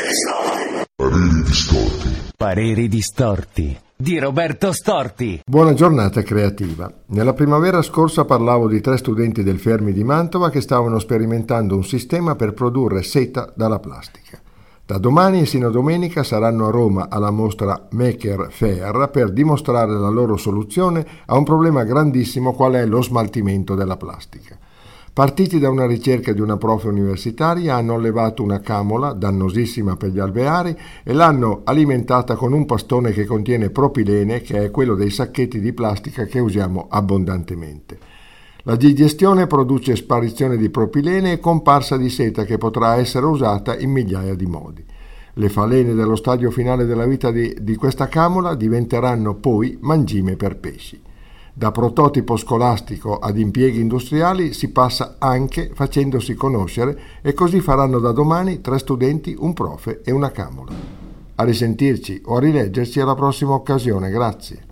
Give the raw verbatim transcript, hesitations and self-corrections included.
Pareri distorti. Pareri distorti di Roberto Storti. Buona giornata creativa. Nella primavera scorsa parlavo di tre studenti del Fermi di Mantova che stavano sperimentando un sistema per produrre seta dalla plastica. Da domani e sino a domenica saranno a Roma alla mostra Maker Faire per dimostrare la loro soluzione a un problema grandissimo qual è lo smaltimento della plastica. Partiti da una ricerca di una prof universitaria, hanno allevato una camola dannosissima per gli alveari e l'hanno alimentata con un pastone che contiene propilene, che è quello dei sacchetti di plastica che usiamo abbondantemente. La digestione produce sparizione di propilene e comparsa di seta che potrà essere usata in migliaia di modi. Le falene dello stadio finale della vita di, di questa camola diventeranno poi mangime per pesci. Da prototipo scolastico ad impieghi industriali si passa anche facendosi conoscere e così faranno da domani tre studenti, un profe e una camola. A risentirci o a rileggerci alla prossima occasione, grazie.